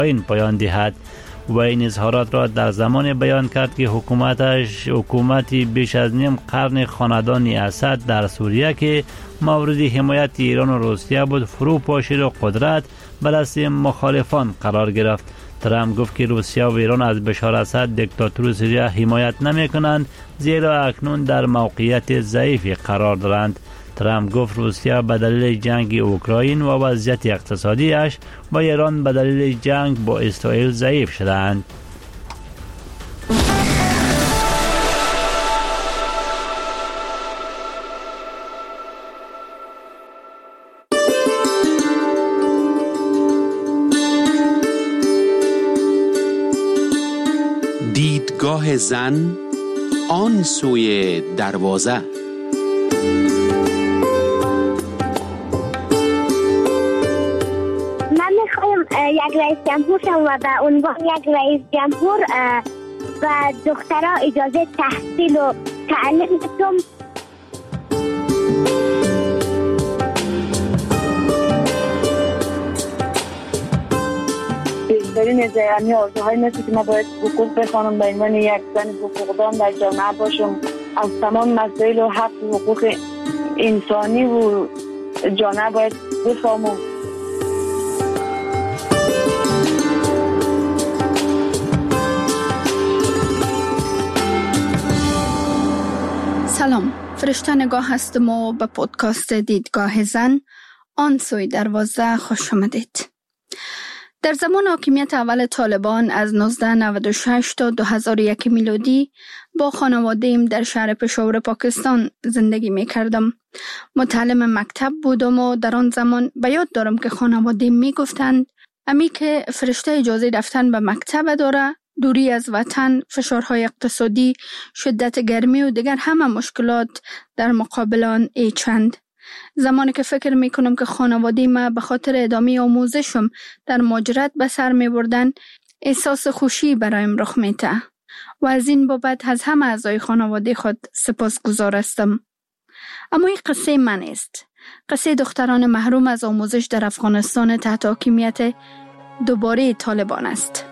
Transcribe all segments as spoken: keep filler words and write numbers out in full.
اوکراین پایان دهد. و این اظهارات را در زمان بیان کرد که حکومتش حکومتی بیش از نیم قرن خاندان اسد در سوریه که مورد حمایت ایران و روسیه بود فرو پاشید و قدرت به دست مخالفان قرار گرفت. ترامپ گفت که روسیه و ایران از بشار اسد دیکتاتور سوریه حمایت نمی کنند زیرا اکنون در موقعیت ضعیفی قرار دارند. ترامپ گفت روسیه به دلیل جنگ اوکراین و وضعیت اقتصادیش و ایران به دلیل جنگ با اسرائیل ضعیف شدند. دیدگاه زن آن سوی دروازه. یک رئیس جمهور شم و به عنوان یک رئیس جمهور و دخترها اجازه تحصیل و تعلیم بدم. بیشترین از یعنی آرزوهای مثل که ما باید حقوق بخوانم به عنوان یک زن حقوقدان در جامعه باشم، از تمام مسائل و حق و حقوق انسانی و جامعه باید بفهمم. سلام، فرشته نگاه هستم و به پودکاست دیدگاه زن آن سوی دروازه خوش آمدید. در زمان حاکمیت اول طالبان از نوزده نود و شش تا دو هزار و یک میلادی با خانواده‌ام در شهر پشاور پاکستان زندگی می کردم. متعلم مکتب بودم و در آن زمان به یاد دارم که خانواده‌ام می گفتند امی که فرشته اجازه رفتن به مکتب داره، دوری از وطن، فشارهای اقتصادی، شدت گرمی و دیگر همه مشکلات در مقابل آن ایچند. زمانی که فکر می کنم که خانواده ما به خاطر ادامه آموزشم در مهاجرت به سر می بردن، احساس خوشی برایم رخ می ده و از این بابت از همه اعضای خانواده خود سپاسگزار هستم. اما این قصه من است. قصه دختران محروم از آموزش در افغانستان تحت حاکمیت دوباره طالبان است.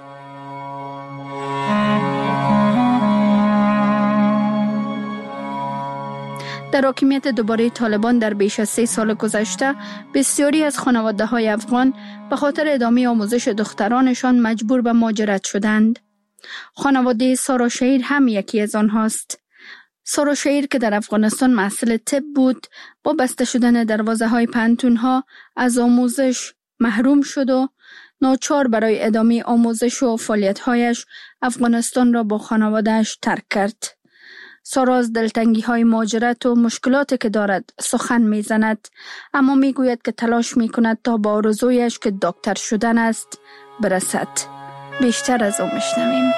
در حاکمیت دوباره طالبان در بیش از سه سال گذشته بسیاری از خانواده‌های افغان به خاطر ادامه آموزش دخترانشان مجبور به مهاجرت شدند. خانواده سارا شهیر هم یکی از آنهاست. سارا شهیر که در افغانستان محصل طب بود، با بسته شدن دروازه‌های پانتون‌ها از آموزش محروم شد و ناچار برای ادامه آموزش و فعالیت‌هایش افغانستان را با خانواده‌اش ترک کرد. سارا از دلتنگی های مهاجرت و مشکلاتی که دارد سخن می زند، اما می گوید که تلاش می کند تا با آرزویش که دکتر شدن است برسد. بیشتر از او میشنویم.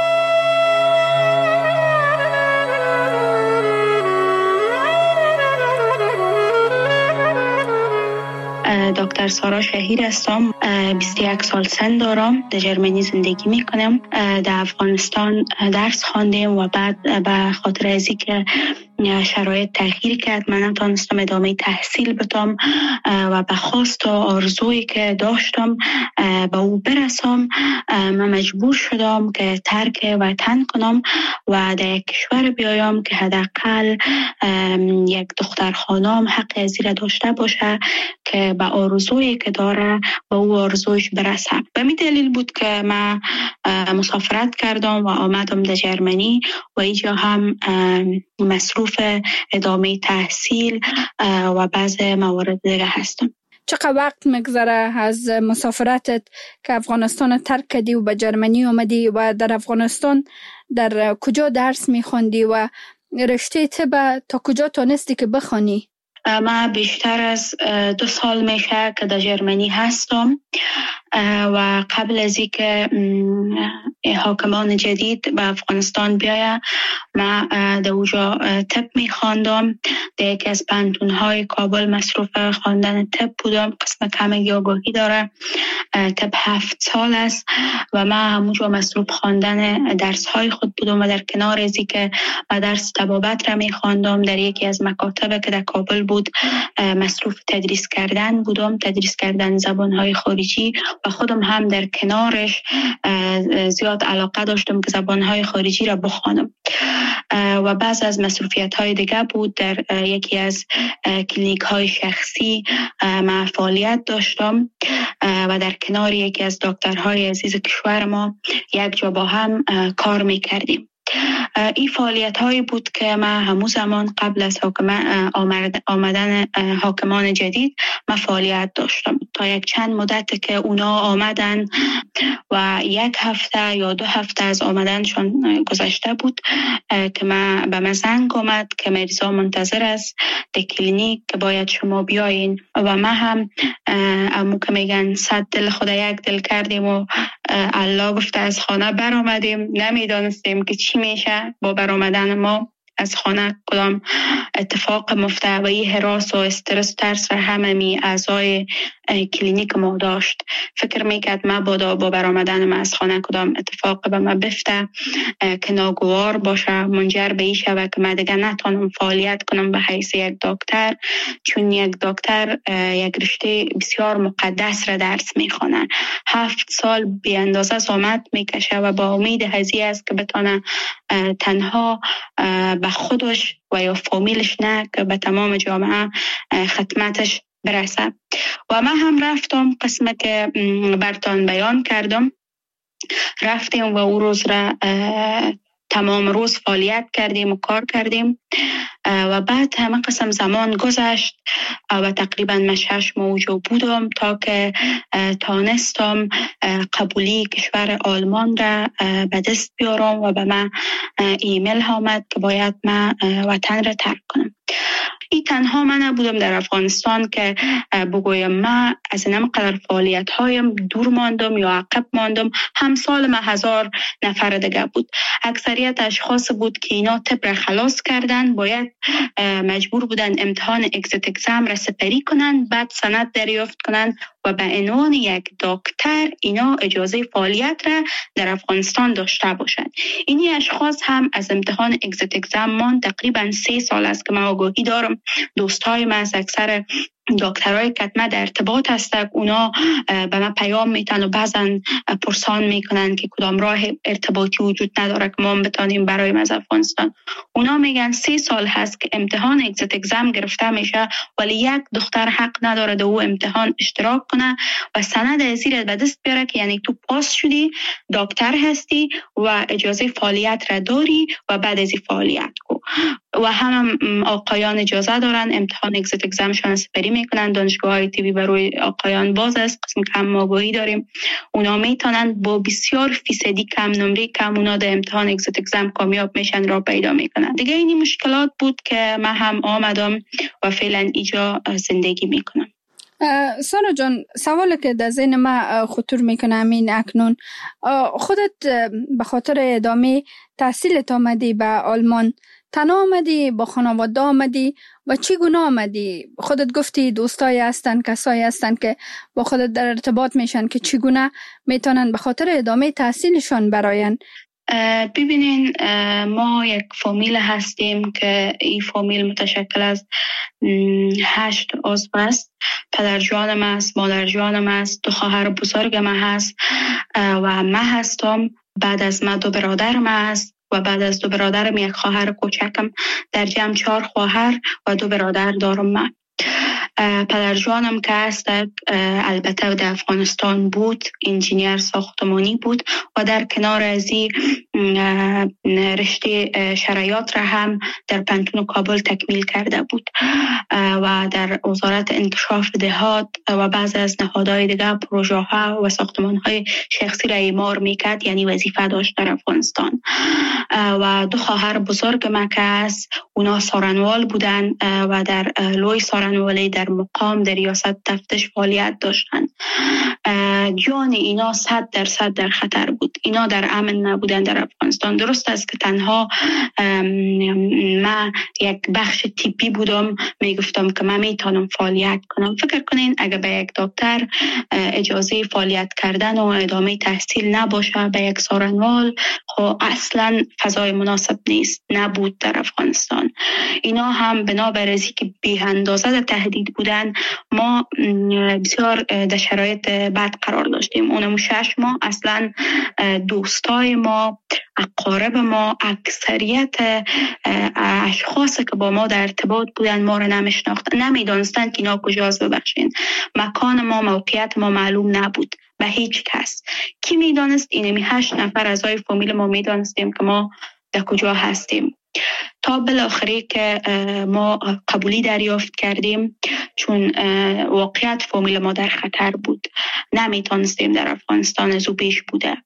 دکتر سارا شهیر هستم. بیست و یک سال سن دارم. در جرمنی زندگی میکنم. در افغانستان درس خواندم و بعد به خاطر از اینکه شرایط تغییر کرد من نتونستم ادامه تحصیل بدم و به خواست و آرزویی که داشتم به او برسم، من مجبور شدم که ترک وطن کنم و در یک کشور بیایم که حداقل یک دختر خانم حق از این داشته باشه که به آرزویی که داره به او آرزویش برسه. به می دلیل بود که من مسافرت کردم و آمدم در جرمنی و اینجا هم مصروف ادامه تحصیل و بعض موارد دیگه هستم. چقدر وقت میگذره از مسافرتت که افغانستان ترک کردی و به جرمنی آمدی و در افغانستان در کجا درس میخوندی و رشته طب تا کجا تونستی که بخوانی؟ من بیشتر از دو سال میشه که در جرمنی هستم و قبل از اینکه حاکمان جدید به افغانستان بیاید، ما در اوجا طب می خواندم. در یکی از پانتون‌های کابل مصروف خواندن طب بودم. قسم کمی آگاهی داره. طب هفت سال است و ما همونجا مصروف خواندن درس‌های خود بودم و در کنار از که و درس طبابت را می خواندم در یکی از مکاتب که در کابل بود مصروف تدریس کردن بودم، تدریس کردن زبان‌های خارجی و خودم هم در کنارش زیاد علاقه داشتم که زبان‌های خارجی را بخوانم. و بعض از مصروفیت‌های دیگه بود. در یکی از کلینیک‌های شخصی ما فعالیت داشتم و در کنار یکی از دکترهای عزیز کشور ما یک جا با هم کار می‌کردیم. این فعالیت هایی بود که ما همون زمان قبل از آمدن حاکمان جدید ما فعالیت داشتم تا یک چند مدت که اونا آمدن و یک هفته یا دو هفته از آمدنشون گذشته بود که ما به من زنگ آمد که مریضا منتظر است در کلینیک که باید شما بیاین و ما هم امو که میگن صد دل خدا یک دل کردیم و الله گفته از خانه بر آمدیم. نمیدانستیم که چی میشه با برآمدن ما از خانه، کدام اتفاق مفته و این هراس و استرس و ترس را همه می اعضای کلینیک ما داشت. فکر میکرد ما با با برآمدن ما از خانه کدام اتفاق به ما بفته که ناگوار باشه، منجر به این شود که ما دیگه نتونم فعالیت کنم به حیث یک دکتر، چون یک دکتر یک رشته بسیار مقدس را درس میخونه. هفت سال بی اندازه زحمت میکشه و با امید هزی است که بتونه تنها به خودش و یا فامیلش نه که به تمام جامعه خدمتش برسه. و من هم رفتم قسمه که برتان بیان کردم، رفتیم و او روز را تمام روز فعالیت کردیم و کار کردیم و بعد همه قسم زمان گذشت و تقریبا من شش ماه اونجا بودم تا که تانستم قبولی کشور آلمان را به دست بیارم و به من ایمیل آمد که باید من وطن را ترک کنم. این تنها من نبودم در افغانستان که بگویم من از این قدر فعالیت هایم دور ماندم یا عقب ماندم. همسال من هزار نفر دیگه بود. اکثریت اشخاص بود که اینا طب را خلاص کردن، باید مجبور بودن امتحان اگزیت اگزم را سپری کنن، بعد سند دریافت کنن و به عنوان یک دکتر اینا اجازه فعالیت را در افغانستان داشته باشند. اینی اشخاص هم از امتحان اگزیت اگزم من تقریبا سه سال است که من آگاهی دارم. دوستای من از اکثر دکترای کتمه در ارتباط هستند، اونا به من پیام میتن و بعضا پرسان میکنن که کدام راه ارتباطی وجود نداره که ما بتانیم برای از افغانستان. اونا میگن سه سال هست که امتحان اگزیت اگزم گرفته میشه ولی یک دختر حق نداره در او امتحان اشتراک کنه و سند ازیر به دست بیاره که یعنی تو پاس شدی، دکتر هستی و اجازه فعالیت را داری و بعد از این فعالیت کو. و هم آقایان اجازه دارن امتحان اگزیت اگزمشون سپری میکنن. دانشگاه های تیوی برای آقایان باز است، قسم کم آگاهی داریم. اونا میتونن با بسیار فیصدی کم نمره کم اونا در امتحان اگزیت اگزم کامیاب میشن را پیدا میکنن. دیگه اینی مشکلات بود که من هم آمدم و فعلا اینجا زندگی میکنم. سارا جان، سوالی که در ذهن من خطور میکنه همین اکنون، خودت به خاطر ادامه تحصیلت آمدی به آلمان، تنها آمدی با خانواده آمدی و چگونه آمدی؟ خودت گفتی دوستایی هستن، کسایی هستن که با خودت در ارتباط میشن که چگونه میتونن به خاطر ادامه تحصیلشان براین؟ ببینین، ما یک فامیل هستیم که این فامیل متشکل از هشت عضو است. پدر جانم است، مادر جانم است، دو خواهر بزرگ من هست و من هستم. بعد از من دو برادرم است و بعد از دو برادرم یک خواهر کوچکم. در جمع چهار خواهر و دو برادر دارم من. پدر جانم که هست البته در افغانستان بود، انجینیر ساختمانی بود و در کنار از این رشته شرایط را هم در پانتون کابل تکمیل کرده بود و در وزارت انکشاف دهات و بعض از نهادهای دیگه پروژه ها و ساختمان های شخصی را اعمار میکرد، یعنی وظیفه داشت در افغانستان. و دو خواهر بزرگ من که هست اونا سارنوال بودن و در لوی سارنوالی در در مقام در ریاست تفتیش فعالیت داشتند. جان اینا صد درصد در خطر بود. اینا در امن نبودن در افغانستان. درست است که تنها ما یک بخش تیپی بودم، میگفتم که من میتونم فعالیت کنم. فکر کنین اگر به یک دکتر اجازه فعالیت کردن و ادامه تحصیل نباشه به یک سارنوال، خب اصلا فضای مناسب نیست، نبود در افغانستان. اینا هم بنابر از که بی اندازه تهدید بودن، ما بسیار در شرایط بد قرار داشتیم. اونم شش ماه اصلا دوستای ما، اقارب ما، اکثریت اشخاص که با ما در ارتباط بودن ما را نمیشناختن، نمیدانستند که اینا کجاست. ببخشین، مکان ما، موقعیت ما معلوم نبود به هیچ کس. کی میدانست؟ اینمی هشت نفر اعضای فامیل ما میدانستیم که ما در کجا هستیم، تا بالاخره که ما قبولی دریافت کردیم، چون واقعیت فامیل ما در خطر بود، نمیتونستیم در افغانستان از او پیش بوده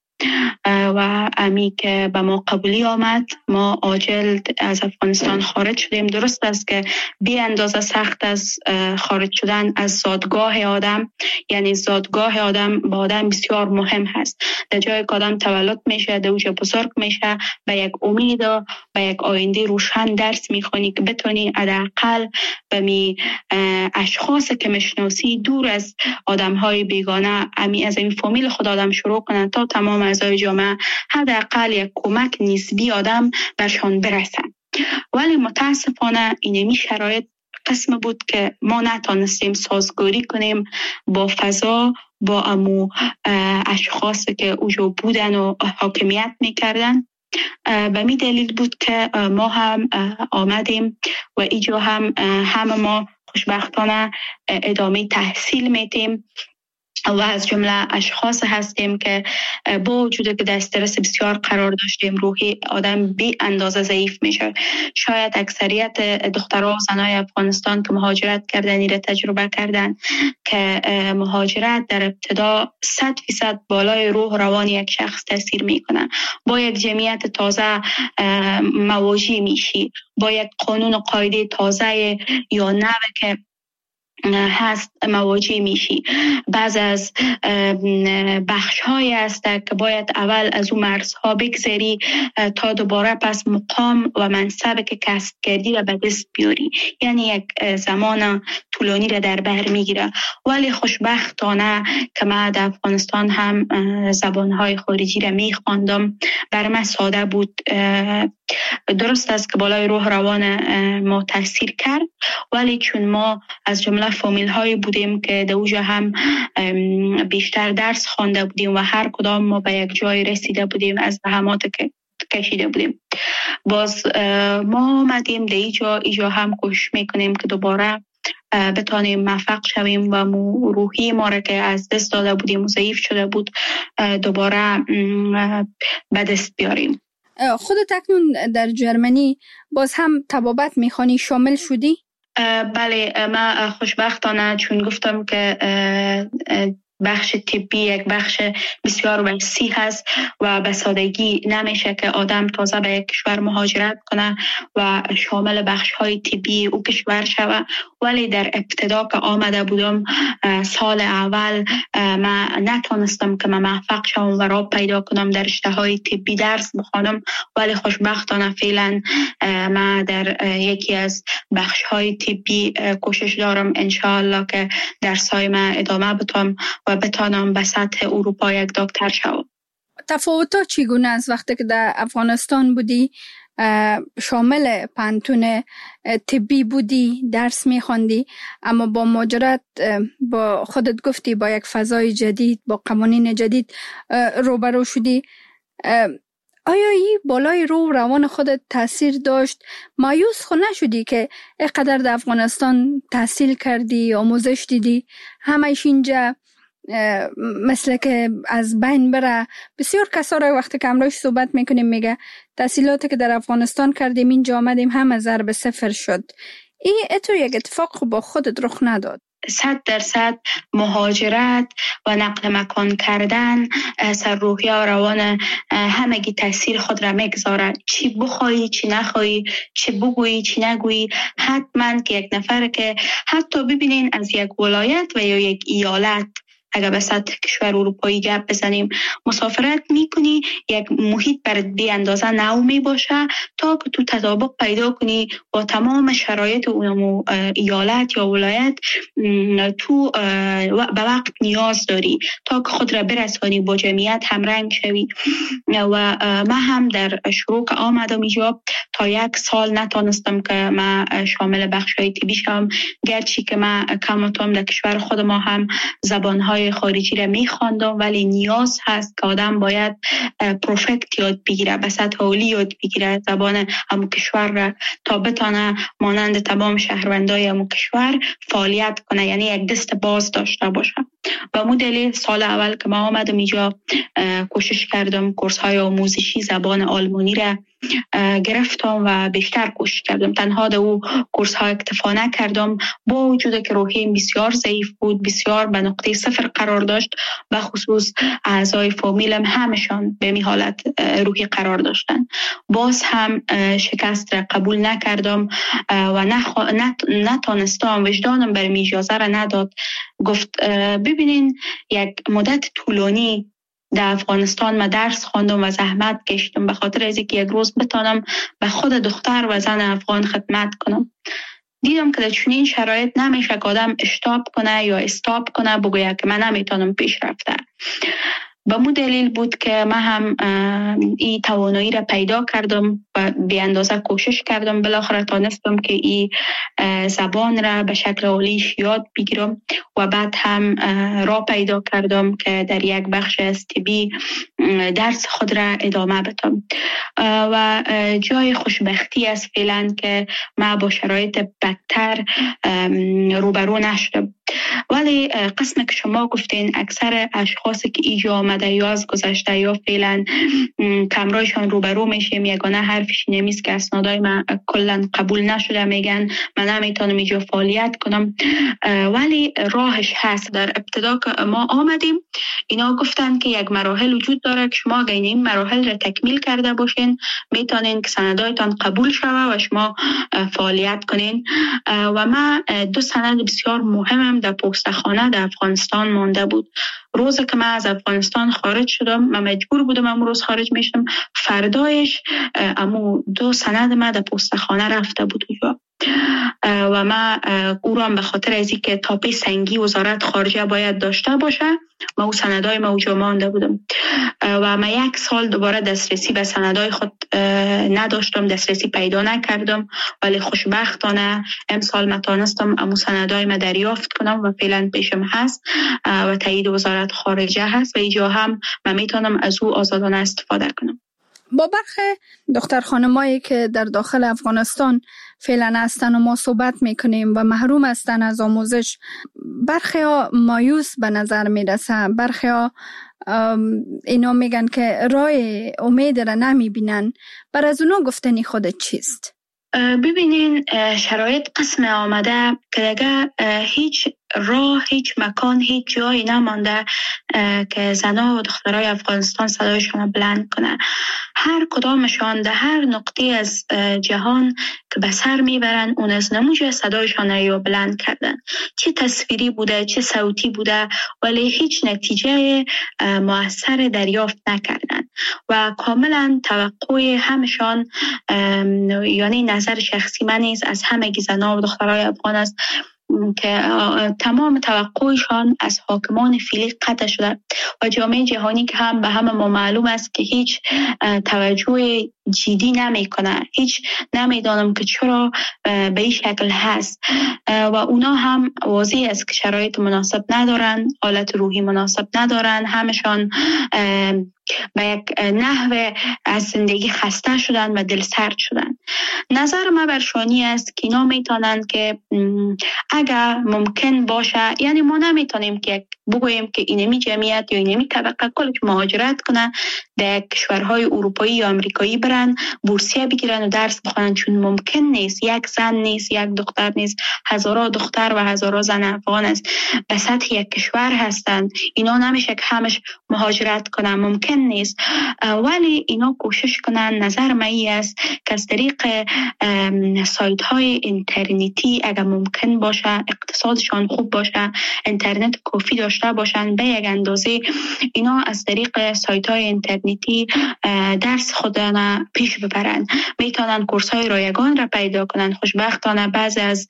و امی که به ما قبولی آمد، ما عاجل از افغانستان خارج شدیم. درست است که بی اندازه سخت از خارج شدن از زادگاه آدم، یعنی زادگاه آدم با آدم بسیار مهم هست. در جای که آدم تولد میشه، در اوجه بزرگ میشه، به یک امید و به یک آینده روشن درس میخونی که بتونی حداقل به می اشخاص که مشناسی دور از آدم های بیگانه، امی از این فامیل خود آدم شروع کنن تا تمام اعضای جامعه حداقل یک کمک نسبی آدم برشان برسن. ولی متاسفانه اینمی شرایط قسم بود که ما نتانستیم سازگاری کنیم با فضا، با امو اشخاص که اوجا بودن و حاکمیت میکردن. به می دلیل بود که ما هم آمدیم و ایجا هم همه ما خوشبختانه ادامه تحصیل میتیم و از جمله اشخاص هستیم که با وجود که در استرس بسیار قرار داشتیم، روحی آدم بی اندازه ضعیف میشه. شاید اکثریت دخترها و زنای افغانستان که مهاجرت کردن را تجربه کردن که مهاجرت در ابتدا صد فیصد بالای روح روان یک شخص تاثیر میکنه. با یک جمعیت تازه مواجه میشی، با یک قانون و قاعده تازه یا نوع که هست مواجه میشی. بعض از بخش های هست که باید اول از اون مرزها بگذری تا دوباره پس مقام و منصب که کسب کردی را به دست بیاری، یعنی یک زمان طولانی را در بر میگیره. ولی خوشبختانه که من در افغانستان هم زبانهای خارجی را میخواندم، بر من ساده بود. درست است که بالای روح روان ما تاثیر کرد، ولی چون ما از جمله فامیل هایی بودیم که در اوجا هم بیشتر درس خوانده بودیم و هر کدام ما به یک جای رسیده بودیم، از زحمات که کشیده بودیم، باز ما آمدیم در ایجا ایجا هم کوشش میکنیم که دوباره بتانیم موفق شویم و روحی ما را که از دست داده بودیم و ضعیف شده بود دوباره به دست بیاریم. خودت اکنون در جرمنی باز هم طبابت میخوانی، شامل شدی؟ بله، من خوشبختانه چون گفتم که بخش طبی یک بخش بسیار وسیع هست و به سادگی نمیشه که آدم تازه به یک کشور مهاجرت کنه و شامل بخش های طبی او کشور شوه. ولی در ابتدا که آمده بودم سال اول من نتونستم که من موفق شوم و راه پیدا کنم در رشته های طبی درس بخوانم، ولی خوشبختانه فعلا من در یکی از بخش های طبی کوشش دارم انشاءالله که درسای من ادامه بدم و بتانم به سطح اروپا یک دکتر شوم. تفاوت‌ها چگونه است وقتی که در افغانستان بودی، شامل پانتون طبی بودی، درس می‌خواندی، اما با مهاجرت با خودت گفتی با یک فضای جدید، با قوانین جدید روبرو شدی، آیا این بالای روح روان خودت تاثیر داشت؟ مایوس خود نشدی که اینقدر در افغانستان تحصیل کردی، آموزش دیدی، همه‌اش اینجا مثل که از بین بره؟ بسیار کسا را وقتی که امروز صحبت میکنیم میگه تحصیلاتی که در افغانستان کردیم اینجا آمدیم همه ضرب صفر شد. این اتو یک اتفاق با خودت رخ نداد؟ صد درصد مهاجرت و نقل مکان کردن سر روحیه و روان همگی تاثیر خود را میگذاره. چی بخوایی چی نخوایی، چی بگویی چی نگویی، حتما که یک نفر که حتی ببینین از یک ولایت و یا یک ایالت اگر به سطح کشور اروپایی گپ بزنیم مسافرت میکنی، یک محیط برات بی اندازه نو می باشه تا که تو تطابق پیدا کنی با تمام شرایط اون ایالت یا ولایت. تو به وقت نیاز داری تا که خود را برسانی با جمعیت همرنگ شوی. و من هم در شروع که آمدم اینجا تا یک سال نتانستم که من شامل بخشای تیبی شم، گرچه که من کمتم در کشور خود ما هم زبانهای خارجی را میخواندم، ولی نیاز هست که آدم باید پرفکت یاد بگیره، به سطح عالی یاد بگیره زبان همو کشور را تا بتانه مانند تمام شهروندای همو کشور فعالیت کنه، یعنی یک دست باز داشته باشه. و مو دلیل سال اول که ما آمدم اینجا کوشش کردم کورس های آموزشی زبان آلمانی را گرفتم و بیشتر کوشش کردم. تنها در او کورس ها اکتفا نکردم، با وجود که روحیم بسیار ضعیف بود، بسیار به نقطه صفر قرار داشت و خصوص اعضای فامیلم همشان به می حالت روحی قرار داشتن، باز هم شکست را قبول نکردم و نخ... نت... نتانستم، وجدانم بر می اجازه را نداد. گفت ببینین یک مدت طولانی در افغانستان ما درس خواندم و زحمت کشیدم به خاطر از اینکه یک روز بتانم به خود دختر و زن افغان خدمت کنم. دیدم که در چنین شرایط نمیشه که آدم اشتاب کنه یا استاپ کنه بگوید که من نمیتونم پیش رفته. به مو دلیل بود که من هم این توانایی را پیدا کردم و به اندازه کوشش کردم، بالاخره تانستم که این زبان را به شکل عالیش یاد بگیرم و بعد هم راه پیدا کردم که در یک بخش از طبی درس خود را ادامه بدم. و جای خوشبختی است فعلا که من با شرایط بدتر روبرو نشدم. ولی قسم که شما گفتین اکثر اشخاصی که اینجا آمده یا از گذشته یا فعلا کمرایشان روبرو میشیم، یگانه حرفش نمیست که اسنادای من کلا قبول نشده، میگن من نمیتونم اینجا فعالیت کنم. ولی راهش هست. در ابتدا که ما آمدیم اینا گفتن که یک مراحل وجود داره که شما اگر این مراحل را تکمیل کرده باشین میتونین که سندایتان قبول شوه و شما فعالیت کنین. و من دو سند بسیار مهمم در پستخانه در افغانستان مانده بود. روز که من از افغانستان خارج شدم، من مجبور بودم امروز روز خارج میشم، فردایش امو دو سند من در پستخانه رفته بود اونجا و من او را به خاطر از اینکه تاپی سنگی وزارت خارجه باید داشته باشه من او سندای ما اونجا مانده بودم و من یک سال دوباره دسترسی به سندای خود نداشتم، دسترسی پیدا نکردم. ولی خوشبختانه امسال من تانستم امو سندای ما دریافت کنم و فعلا پیشم هست و تایید وزارت خارجه هست و اینجا هم من میتونم از او آزادانه استفاده کنم. با برخی دختر خانمایی که در داخل افغانستان فعلا هستن و ما صحبت میکنیم و محروم هستن از آموزش، برخی ها مایوس به نظر میرسه، برخی ها اینا میگن که راه امید را نمیبینن. بر از اونا گفتنی خودت چیست؟ ببینین شرایط قسم آمده که دیگه هیچ راه، هیچ مکان، هیچ جایی نمانده که زنها و دخترای افغانستان صدایشان بلند کنه. هر کدامشان در هر نقطه از جهان که به سر میبرن اون از نموجه صدایشان رو بلند کردن، چه تصویری بوده چه صوتی بوده، ولی هیچ نتیجه مؤثر دریافت نکردن و کاملا توقع همشان، یعنی نظر شخصی من نیست، از همه زنها و دخترای افغان است که تمام توقعشان از حاکمان فعلی قطع شده و جامعه جهانی که هم به همه ما معلوم است که هیچ توجه جدی نمی کنه، هیچ نمیدانم که چرا به این شکل هست و اونا هم واضح است که شرایط مناسب ندارن، حالت روحی مناسب ندارن، همشان به یک نحو از زندگی خسته شدن و دل سرد شدن. نظر من برشانی است که اینا میتونن که اگر ممکن باشه، یعنی ما نمیتونیم که یک بگوییم که اینمی جمعیت یا اینمی طبقه کلش مهاجرت کنن در کشورهای اروپایی یا آمریکایی برن بورسیه بگیرن و درس بخونن، چون ممکن نیست یک زن نیست، یک دختر نیست، هزارها دختر و هزارها زن افغان است به سطح یک کشور هستند. اینا نمیشه که همش مهاجرت کنن، ممکن نیست. ولی اینا کوشش کنن. نظر من است که از طریق سایت های اینترنتی اگر ممکن باشه، اقتصادشان خوب باشه، اینترنت کافی داشته باشن، به یک اندازه اینا از طریق سایت های اینترنتی درس خودشان پیش ببرن. میتونن کورس های رایگان را پیدا کنن. خوشبختانه بعضی از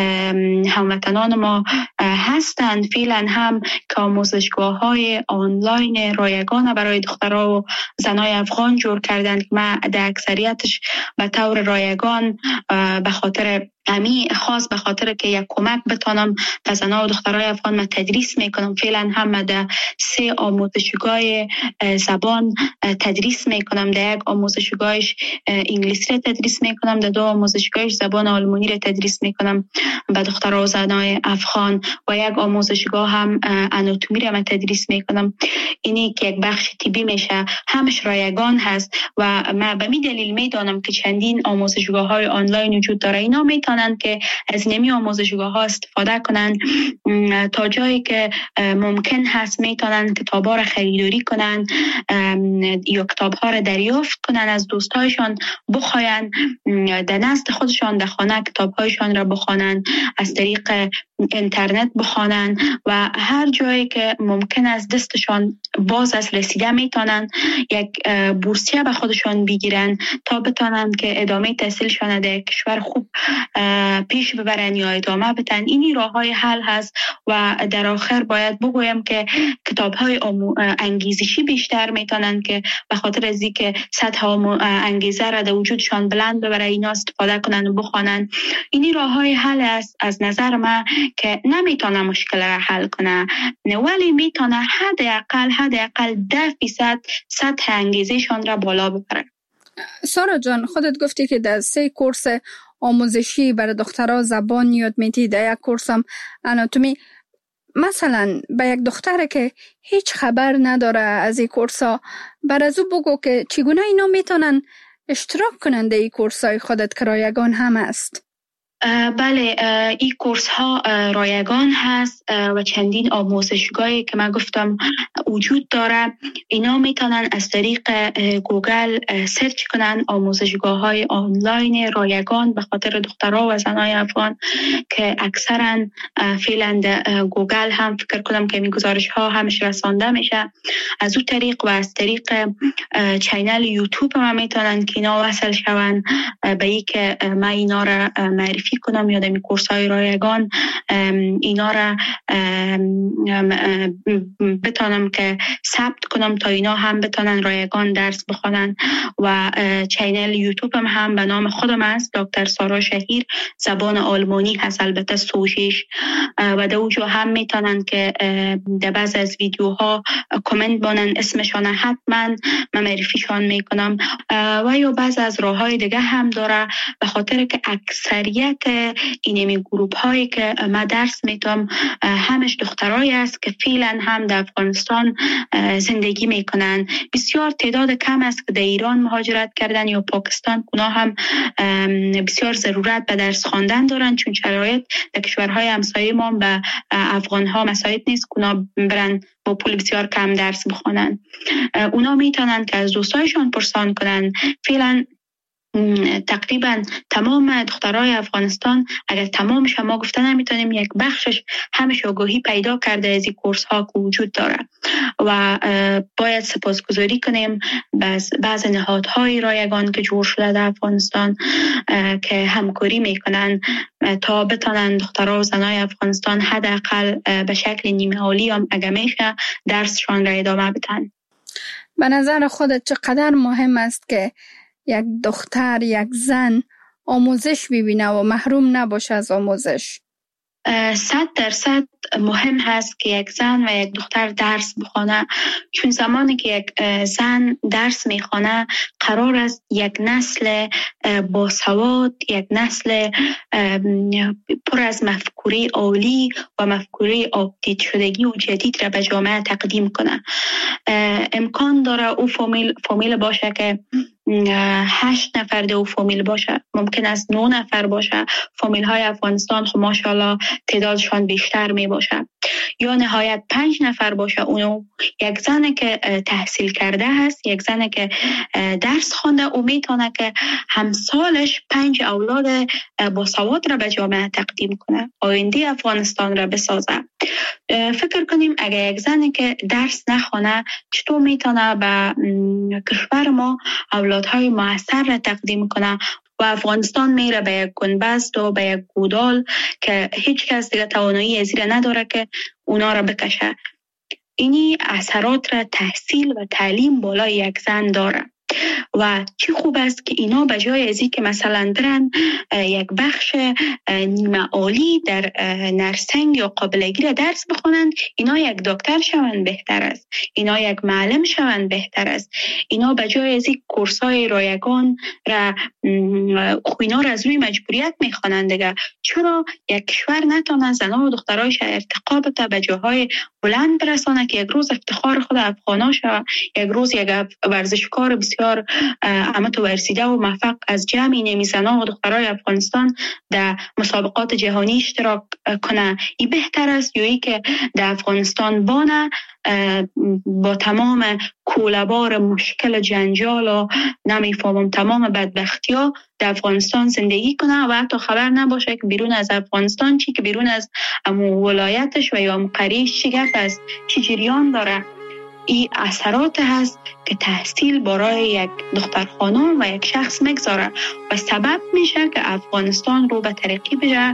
هموطنان ما هستند فعلا هم که آموزشگاه های آنلاین رایگان برای دخترها و زنای افغان جور کردند که من در اکثریتش به طور رایگان به خاطر امی خاص به خاطر که یک کمک بتانم به زنان و دخترای افغان من تدریس میکنم. فعلا هم در سه آموزشگاه زبان تدریس میکنم. در یک آموزشگاهش انگلیسی را تدریس میکنم، در دو آموزشگاهش زبان آلمانی را تدریس میکنم به دخترها و زنای افغان، و یک آموزشگاه هم آناتومی را من تدریس میکنم. اینی که یک بخش طبی میشه، همش رایگان هست و من به می دلیل میدانم که چندین آموزشگاه های آنلاین وجود داره. اینا میتونن که از نمی آموزشگاه ها استفاده کنن. تا جایی که ممکن هست میتونن کتاب ها را خریداری کنن یا کتاب ها را دریافت کنن از دوستایشان، بخواین در نزد خودشان در خانه کتاب هایشان را بخوانن، از طریق اینترنت بخوانن و هر جایی که ممکن است دستشان باز از رسیده میتونن یک بورسیه به خودشان بگیرن تا بتونن که ادامه تحصیلشان در کشور خوب پیش ببرن یا ادامه بدن. اینی راه های حل هست. و در آخر باید بگویم که کتاب های انگیزشی بیشتر میتونن که به خاطر از اینکه سطح انگیزه را در وجودشان بلند ببره اینا استفاده کنن و بخوانن. اینی راه های حل است از نظر من که نمیتونه مشکل را حل کنه، ولی میتونه حداقل حداقل ده فیصد سطح انگیزشان را بالا ببره. سارا جان، خودت گفتی که در سه کورس آموزشی برای دخترها زبان یاد میدی، در یک کورس هم آناتومی. مثلا به یک دختره که هیچ خبر نداره از این کورس ها، بر از او بگو که چگونه اینا میتونن اشتراک کنن در این کورس های خودت که رایگان هم است؟ بله، این کورس ها رایگان هست و چندین آموزشگاهی که من گفتم وجود داره. اینا میتونن از طریق گوگل سرچ کنن آموزشگاه های آنلاین رایگان به خاطر دخترها و زنای افغان که اکثرا فعلا گوگل هم فکر کنم که این گزارش ها همش رسانده میشه. از اون طریق و از طریق چینل یوتیوب ما میتونن که اینا وصل شون به ای که من اینا را معرفی کنم یا دمی کورس های رایگان اینا را بتانم که ثبت کنم تا اینا هم بتانن رایگان درس بخونن. و چینل یوتیوب هم, هم به نام خودم است، دکتر سارا شهیر، زبان آلمانی هست البته سوشش، و در اونجا هم میتونن که در بعض از ویدیوها کامنت بانن اسمشان حتما من معرفیشان میکنم. و یا بعض از راه های دیگه هم داره به خاطر که اکثریت اینمی گروپ هایی که من درس میتونم همش دخترایی است که فعلا هم در افغانستان زندگی میکنن. بسیار تعداد کم است که در ایران مهاجرت کردن یا پاکستان. اونا هم بسیار ضرورت به درس خواندن دارن، چون شرایط در کشورهای همسایه ما به افغان ها مساعد نیست که اونا برن با پول بسیار کم درس بخونن. اونا میتونن که از دوستایشان پرسان کنن. فعلا تقریبا تمام دخترای افغانستان، اگر تمام شما گفته نمیتونیم، یک بخشش همش آگاهی پیدا کرده از این کورس ها که وجود داره و باید سپاسگزاری کنیم باز بعض نهادهای رایگان که جور شده در افغانستان که همکاری میکنن تا بتونن دخترها و زنای افغانستان حداقل به شکل نیمه عالی هم اگه میشه درسشان را ادامه بدن. به نظر خودت چقدر مهم است که یک دختر، یک زن آموزش ببینه و محروم نباشه از آموزش؟ صد درصد مهم هست که یک زن و یک دختر درس بخونه، چون زمانی که یک زن درس میخونه قرار است یک نسل باسواد، یک نسل پر از مفکوره عالی و مفکوره آپدیت شدگی و جدید را به جامعه تقدیم کنه. امکان داره او فامیل فامیل باشه که هشت نفر دو فامیل باشه، ممکن است نه نفر باشه. فامیل های افغانستان خب ماشاءالله تعدادشان بیشتر می باشه، یا نهایت پنج نفر باشه. اونو یک زن که تحصیل کرده هست، یک زن که درس خوانده، او میتونه که همسالش پنج اولاد با سواد را به جامعه تقدیم کنه، آینده افغانستان را بسازه. فکر کنیم اگر یک زنی که درس نخونه چطور میتونه به کشور ما اولادهای موثر را تقدیم کنه و افغانستان میره به یک گنبست و به یک گودال که هیچ کس دیگه توانایی از این نداره که اونا را بکشه. اینی اثرات را تحصیل و تعلیم بالای یک زن داره و چی خوب است که اینا به جای از این که مثلا برن یک بخش نیمه عالی در نرسنگ یا قابلگی را درس بخونند، اینا یک دکتر شوند بهتر است، اینا یک معلم شوند بهتر است. اینا به جای از این کورسای رایگان را اینا را از روی مجبوریت میخوانند دیگه. چرا یک کشور نتونه زنان و دخترایش ارتقا بده، به جاهای بلند برسانه که یک روز افتخار خود افغانا شود، یک روز یک ورزشکار بسیار امت و ورسیده و موفق از جمع این زنان و دخترای افغانستان در مسابقات جهانی اشتراک کنه. این بهتر است یا ای که در افغانستان بانه با تمام کوله‌بار مشکل جنجال و نمیفهمم تمام بدبختی ها در افغانستان زندگی کنه و حتی خبر نباشه که بیرون از افغانستان چی، که بیرون از امو ولایتش و یا امو قریش چی گپ است، چی جریان داره. این اثرات هست که تحصیل برای یک دختر خانم و یک شخص مگذاره و سبب میشه که افغانستان رو به ترقی بره.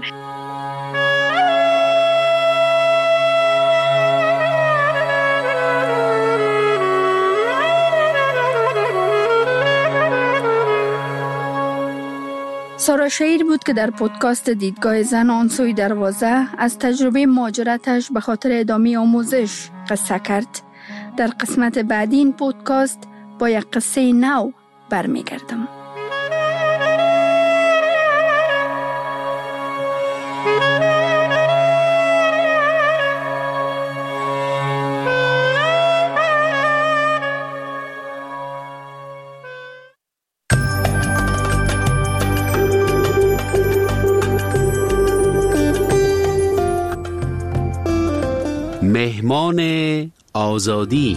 سارا شهیر بود که در پودکاست دیدگاه زن آن سوی دروازه از تجربه مهاجرتش به خاطر ادامه آموزش قصه کرد. در قسمت بعدی این پودکاست با یک قصه نو برمیگردم. مهمان آزادی.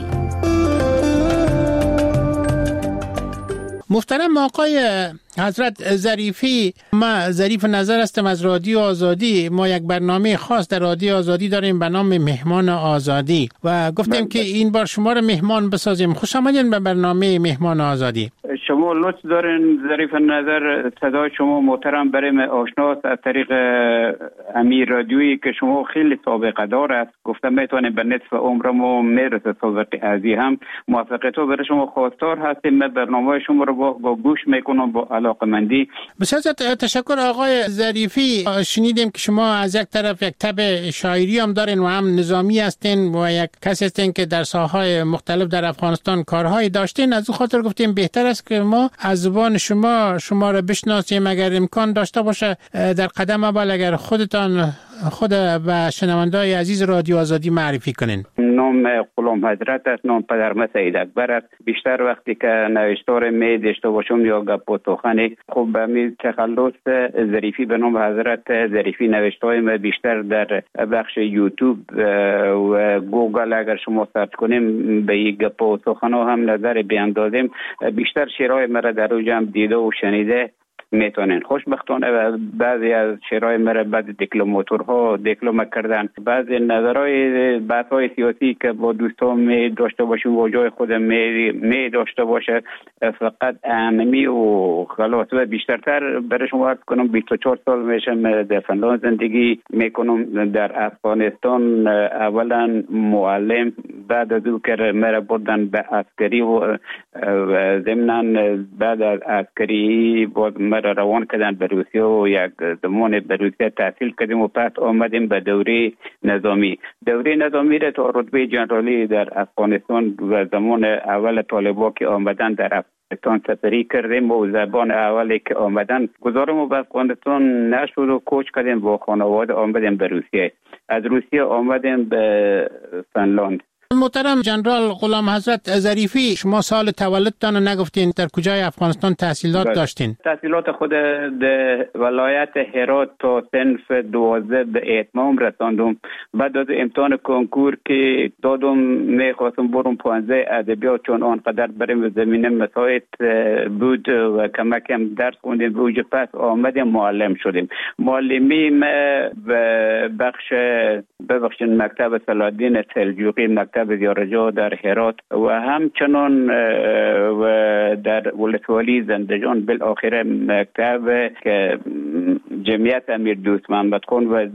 محترم آقای حضرت ظریفی، ما ظریف نظر هستم از رادیو آزادی. ما یک برنامه خاص در رادیو آزادی داریم به نام مهمان آزادی و گفتیم بله. که این بار شما رو مهمان بسازیم. خوش آمدین به برنامه مهمان آزادی. شما لطف دارین ظریف نظر، صدای شما محترم برای من آشناست از طریق امیر رادیویی که شما خیلی سابقه دارد. گفتم میتونیم به نصف عمرمو میرسه سابقه ازی هم. موافقتو برای شما خواستار هستیم. من برنامه شما رو با, با گوش میکنم با علاقمندی. بسیار تشکر آقای ظریفی. شنیدیم که شما از یک طرف یک تب شاعری هم دارین و هم نظامی هستین و یک کسی هستین که در ساحه‌های مختلف در افغانستان کارهایی داشتین. از اون خاطر گفتیم بهتر است که ما از زبان شما شما را بشناسیم. اگر امکان داشته باشه در قدم اول اگر خودتان خود و شنونده‌های عزیز رادیو آزادی معرفی کنین. نام غلام حضرت است، نام پدرم سید اکبر است. بیشتر وقتی که نوشتار می داشته باشم یا گپ و سخنی، خب به می تخلص ظریفی به نام حضرت ظریفی نوشته‌های ما بیشتر در بخش یوتیوب و گوگل اگر شما سرچ کنیم به این گپ و سخن‌ها هم نظر بیاندازیم، بیشتر شعرهای مرا در او جمع دیده و شنیده میتونین. خوشبختانه بعضی از شعرهای مرا بعد دیپلماتورها دیپلم کردن. بعضی نظرهای بحث‌های سیاسی که با دوستان می داشته باشیم و جای خودم می, می داشته باشه فقط انمی و خلاص. و بیشترتر برای شما عرض کنم بیست و چهار سال میشم در فنلاند زندگی میکنم. در افغانستان اولا معلم، بعد از او که مرا بردن به عسکری و ضمناً بعد از عسکری بود ما را روان کردن به روسیه و یک زمان به روسیه تحصیل کردیم و پس آمدیم به دوره نظامی. دوره نظامی را تا رتبه جنرالی در افغانستان و زمان اول طالبان که آمدن در افغانستان سفری کردیم و زبان اولی که آمدن گذارم به افغانستان نشد و کوچ کردیم با خانواده آمدیم به روسیه. از روسیه آمدیم به فنلاند. محترم جنرال غلام حضرت ظریفی، شما سال تولدتان نگفتین، در کجای افغانستان تحصیلات داشتین؟ تحصیلات خود در ولایت هرات تا صنف دوازده به اتمام رساندم. بعد از امتحان کنکور که دادم میخواستم برم پانزده ادبیات، چون آنقدر بریم زمینه مساعد بود و کمکم درس خوندیم بوجه، پس آمدیم معلم شدیم. معلمی ما به بخش ببخشید مکتب صلاح‌الدین سلجوقی، مکتب زیارجا در هرات و همچنان و در ولسوالی زندجان، بالاخره مکتب که جمعیت امیر دوست محمد خان و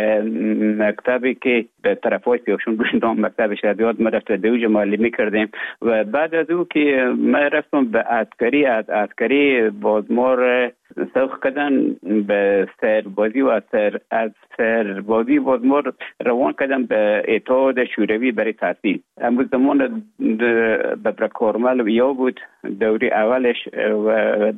مکتبی که به طرفای سیاشون بود نام مکتب شهادیات ما رفت دوج معلمی کردیم. و بعد از او که ما رفتم به عسکری، از عسکری بازمار سوخ کردن به سربازی و سر از سربازی بازمار روان کردن به اتحاد شوروی برای تحصیل. امروز زمان به کارمل یا بود دوری اولش و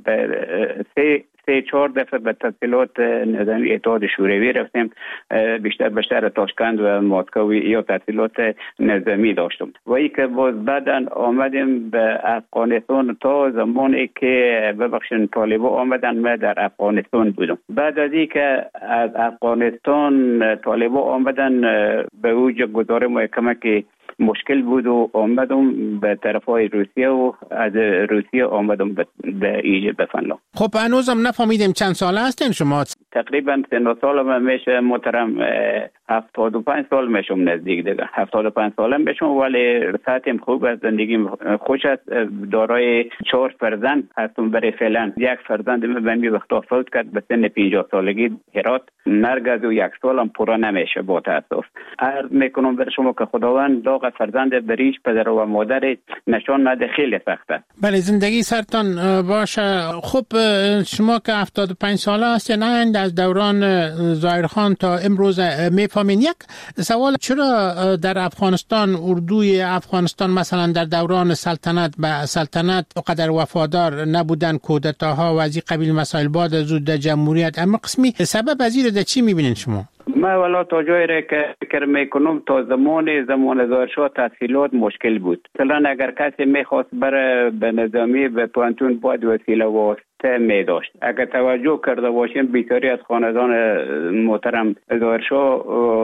سه سه چهار دفعه به تحصیلات نظامی اتحاد شوروی رفتیم، بیشتر به شهر تاشکند و مسکو یا تحصیلات نظامی داشتم. و ای که باز بعدن آمدیم به افغانستان تا زمانی که ببخشن طالبان آمدن ما در افغانستان بودم. بعد از ای که از افغانستان طالبان آمدن به اوج گذار محکمه که مشکل بود و آمدم به طرفای روسیه و از روسیه آمدم به ایجاد به فنلاند. خب هنوزم نفهمیدیم چند ساله هستین شما؟ تقریبا سن سالم میشه محترم هفتاد و پنج سال میشم، نزدیک دیگه هفتاد و پنج سالم میشم، ولی ساعتم خوب است، زندگیم خوش است. دارای چهار فرزند هستم. برای فعلا یک فرزند من به این وقتا فوت کرد به سن پنجاه سالگی هرات. مرگ از او یک سالم پورا نمیشه با تاسف. عرض میکنم بر شما که خداوند داغ فرزند بریش پدر و مادر نشان نده، خیلی سخته. بله، زندگی سرتان باشه. خب شما که هفتاد و پنج ساله هستین، از دوران ظاهرخان تا امروز میفهمین. یک سوال، چرا در افغانستان اردوی افغانستان مثلا در دوران سلطنت به سلطنت قدر وفادار نبودن، کودتاها و از این قبیل مسائل، بعد زود جمهوریت اما قسمی سبب از این چی میبینین شما؟ ما والا تا جایی را که فکر میکنم تا زمان زمان ظاهرشاه تحصیلات مشکل بود. مثلا اگر کسی میخواست بره به نظامی به پانتون باید وسیله واسطه میداشت. اگر توجه کرده باشیم بیکاری از خاندان محترم ظاهرشاه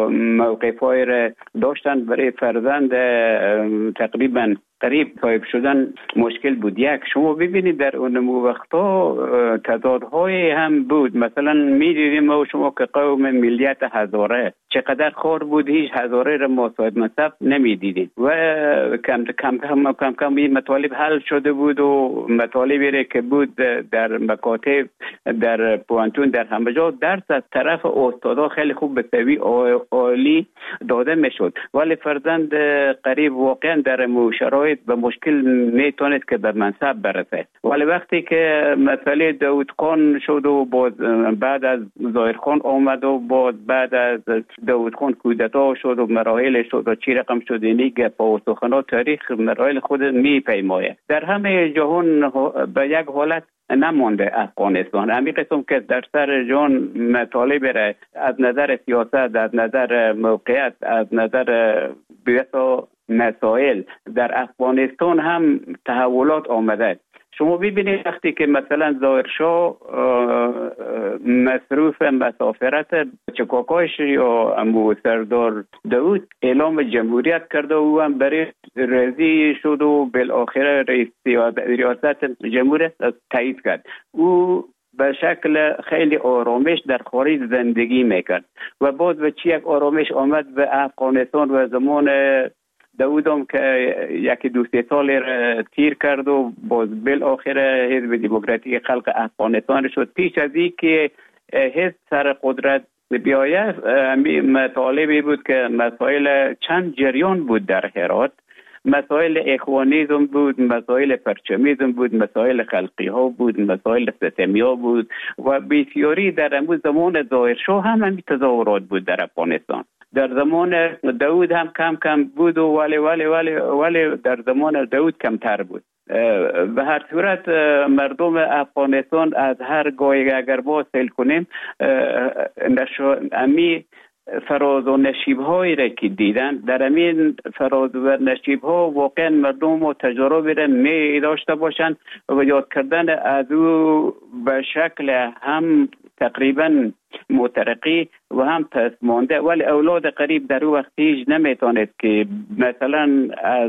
موقفای را داشتن برای فرزند تقریبا قریب صاحب شدن مشکل بود. یک شما ببینید در اون وقتا تضادهای هم بود. مثلا میدیدیم ما شما که قوم ملیت هزاره چقدر خور بود، هیچ هزاره را ما صاحب منصب نمیدیدیم و کم کم کم کم کم این مطالب حل شده بود و مطالبی را که بود در مکاتب در پوانتون در همه جا درس از طرف استادا خیلی خوب به سوی عالی داده میشد، ولی فرزند قریب واقعا در شرایط به مشکل میتونید که به منصب برسه. ولی وقتی که مسئله داود خان شد و بعد از ظاهر خان آمد و بعد از داود خان کودتا شد و مراحل شد و چی رقم شد، اینی گپ و سخنات تاریخ مراحل خود میپیماید. در همه جهان به یک حالت نمانده افغانستان. همین قسم که در سر جان مطالب را از نظر سیاست، از نظر موقعیت، از نظر بیاتا مسائل در افغانستان هم تحولات آمده. شما ببینید وقتی که مثلا ظاهرشاه مصروف مسافرت چکاکاش یا امو سردار داود اعلام جمهوریت کرده و هم برای رضی شد و بالاخره رئیس ریاست جمهوریت تایید کرد. او به شکل خیلی آرامش در خارج زندگی میکرد و بعد به چی یک آرامش آمد به افغانستان و زمان داودم که یکی دو سه سال تیر کرد و باز بالاخره حزب دموکراتیک خلق افغانستان شد. پیش از این که حزب سر قدرت بیاید همین مطالبی بود که مسائل چند جریان بود در هرات مسائل اخوانیزم بود، مسائل پرچمیزم بود، مسائل خلقی ها بود، مسائل ستمی ها بود و بسیاری در امروز زمان ظاهرشاه هم همین تظاهرات بود در افغانستان. در زمان داود هم کم کم بود و ولی ولی ولی ولی در زمان داود کمتر بود. به هر صورت مردم افغانستان از هر گاهی اگر با سیل کنیم امی فراز و نشیب هایی را که دیدن، در امین فراز و نشیب ها واقعا مردم و تجربه را می داشته باشند و یاد کردن از او به شکل هم تقریبا مترقی و هم پس مانده، ولی اولاد قریب در او وقت هیچ نمیتواند که مثلا از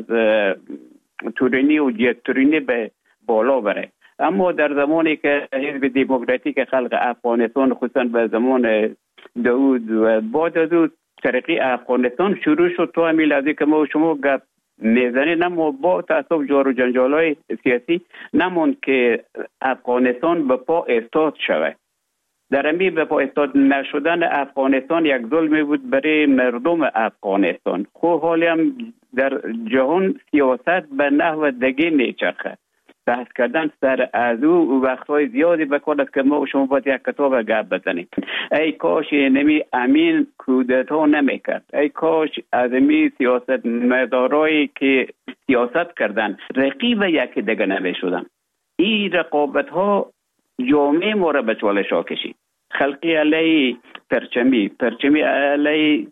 تورینی و دیکتورینی به بالا بره. اما در زمانی که حزب دموکراتیک خلق افغانستان خصوصا به زمان داود و بعد از او ترقی افغانستان شروع شد، تو همین لحظه که ما و شما گپ میزنیم اما با تعصب جار و جنجال‌های سیاسی نموند که افغانستان به پا استاد شود. در امی به پا استاد نشدن افغانستان یک ظلمی بود برای مردم افغانستان. خب حالی هم در جهان سیاست به نحو دیگه میچرخه. بحث کردن سر از او وقتهای زیادی بکنه که ما و شما باید یک کتاب گپ بزنیم. ای کاش نمی امین کودتا نمیکرد، ای کاش از امی سیاست مدارایی که سیاست کردن رقیب یکی دیگه نمیشدن. این رقابت ها جامعه ما را به چالش ها کشید. خلقی علی پرچمی، پرچمی علی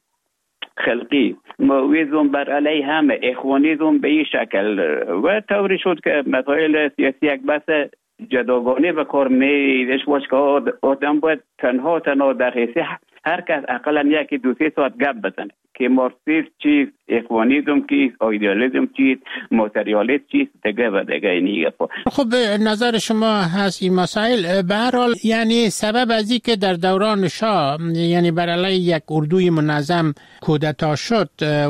خلقی، مویزم بر علی همه، اخوانیزم به این شکل و طوری شد که مسائل سیاسی یک بحث جداگانه و کار میدش باش که آدم باید تنها تنها در حیث هر کس اقلا یکی دو سه ساعت گپ بزنه که مارکسیسم چیست، اخوانیزم چیست، ایدئالیسم چیست، ماتریالیسم چیست، دیگه و دیگه اینی گپا. خب نظر شما هست این مسائل به هر حال یعنی سبب از این که در دوران شاه یعنی بر علیه یک اردوی منظم کودتا شد،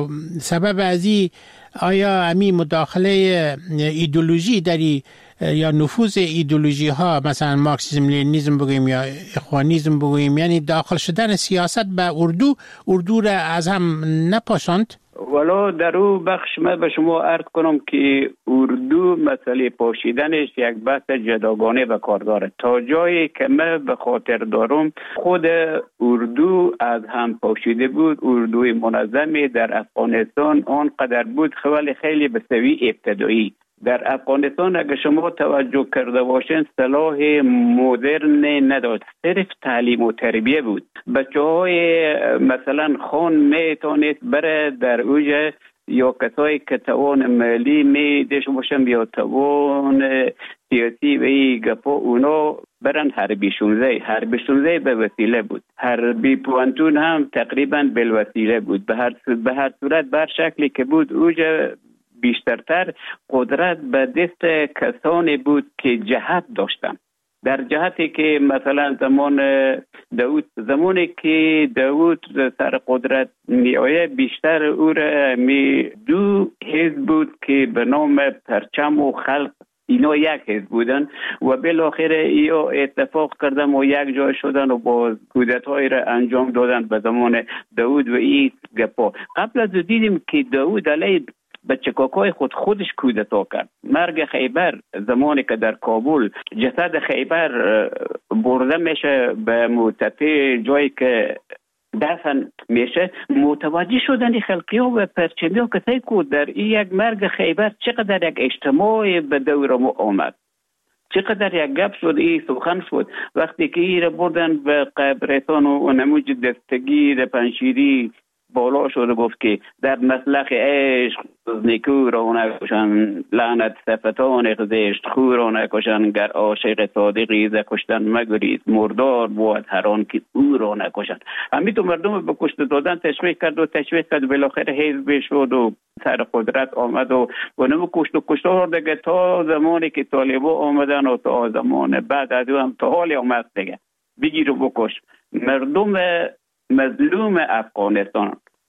سبب از این آیا امی مداخله ایدئولوژی در یا نفوذ ایدئولوژی ها مثلا مارکسیسم لنینیسم بگوییم یا اخوانیسم بگوییم، یعنی داخل شدن سیاست به اردو اردو را از هم نپاشاند؟ ولی در او بخش من به شما عرض کنم که اردو مسئله پاشیدنش یک بحث جداگانه و کار داره. تا جایی که من به خاطر دارم خود اردو از هم پاشیده بود. اردوی منظمی در افغانستان آنقدر بود خیلی خیلی به سوی ابتدایی. در افغانستان اگر شما توجه کرده باشین صلاح مدرن نداشت، صرف تعلیم و تربیه بود. بچه های مثلا خان میتونید بره در اوج یا کسایی که توان مالی میدش باشن یا توان سیاسی و ای گپا اونا برن حربی شونزه. حربی شونزه به وسیله بود، حربی پوانتون هم تقریبا بالوسیله بود. به هر به هر صورت بر شکلی که بود اوج بیشترتر قدرت به دست کسانی بود که جهت داشتن. در جهتی که مثلا زمان داود زمانی که داود سر قدرت می آید بیشتر او را می دو حزب بود که به نام پرچم و خلق اینا یک حزب بودن و بالاخره اینا اتفاق کردن و یک جای شدن و با کودتایی را انجام دادن به زمان داود و این گپا. قبل از دیدیم که داود علیه بچه کاکای خود خودش کودتا کرد. مرگ خیبر زمانی که در کابل جسد خیبر برده میشه به متته جایی که دفن میشه، متوجه شدن خلقی ها و پرچمی ها کسایی که در این یک مرگ خیبر چقدر یک اجتماع به دور ما آمد، چقدر یک گپ شد، این سخن شد. وقتی که این را بردن به قبرستان و نموج دستگیر پنشیری بالا شده گفت که در مسلخ عشق نیکو را نکشن، لعنت صفتان زشت خو را نکشن، گر عاشق صادقی ز کشتن مگریز، مردار بود هر آن که او را نکشن. همین تو مردم به کشته دادن تشویق کرد و تشویق کرد، بالاخره حزب شد و سر قدرت آمد و اونم کشت و کشتار دیگه تا زمانی که طالبا آمدن و تا زمان بعد از هم تا حالی آمد دیگه بگیر و بکش. مردم مظلوم افغانستان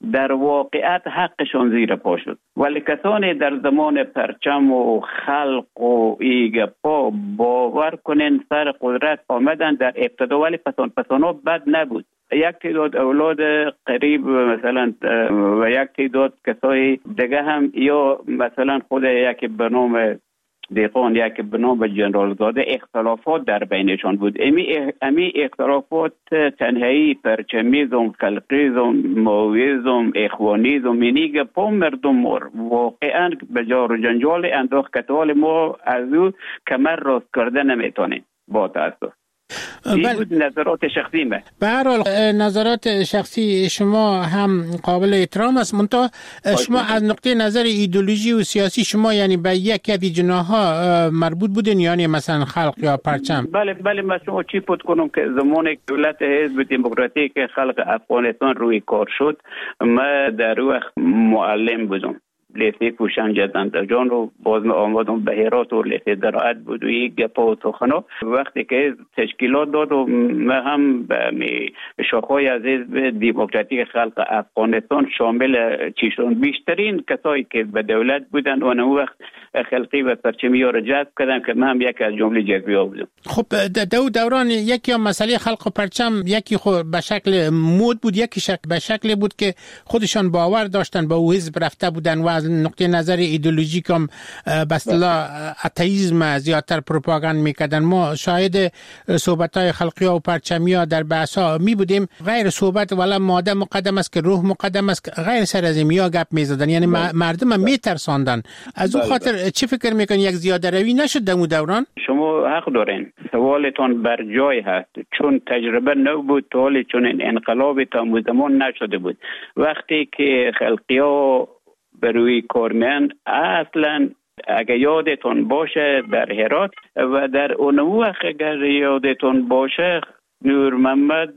در واقعیت حقشون زیر پا شد. ولی کسانی در زمان پرچم و خلق و ایگپا باور کنین سر قدرت آمدن در ابتدا، ولی پسان پسانا بد نبود. یک تعداد اولاد قریب مثلا و یک تعداد کسای دیگه هم، یا مثلا خود یک به نام دیقان، یک به نام جنرال زاده، اختلافات در بینشان بود. امی امی اختلافات تنهایی پرچمیزم، خلقیزم، ماویزم، اخوانیزم، اینی که پا مردم واقعا به جار و جنجال انداخت که حال ما از او کمر راست کرده نمیتونیم با تاسف. این بود نظرات شخصی من. به هر حال نظرات شخصی شما هم قابل احترام است، منتها شما از نقطه نظر ایدئولوژی و سیاسی شما یعنی به یک از جناح‌ها مربوط بودین، یعنی مثلا خلق یا پرچم؟ بله بله، من شما چی پود کنم که زمان دولت حزب دموکراتیک خلق افغانستان روی کار شد، من در وقت معلم بودم، لیسه کوشن جدند جان رو باز می آمدم به هرات و لیسه زراعت بود و یک گپا و سخنا. وقتی که تشکیلات داد و من هم به شاخهای از حزب دموکراتیک خلق افغانستان شامل چیشون بیشترین کسایی که به دولت بودن و اون وقت خلقی و پرچمی ها رو جذب کردم که من هم یک از جمله جذبی ها بودم. خب دو دوران یکی هم مسئله خلق و پرچم، یکی خود به شکل مود بود، یکی شکل به شکل بود که خودشان باور داشتن به او حزب رفته بودن و از نقطه نظر ایدئولوژیک هم به اصطلاح اتئیسم زیادتر پروپاگاند میکردن. ما شاهد صحبت‌های خلقی و پرچمی ها در بحث‌ها می بودیم، غیر صحبت ولا ماده مقدم است که روح مقدم است، غیر سر از میا گپ میزدن، یعنی مردم هم میترساندن. از اون خاطر چی فکر میکنی یک زیاده روی نشد در اون دوران؟ شما حق دارین، سوالتون بر جای هست، چون تجربه نو بود تا حالی چون این انقلاب تا زمان نشده بود. وقتی که خلقی ها بروی کارمند اصلا اگه یادتون باشه در هرات و در اون وقت اگر یادتون باشه نور محمد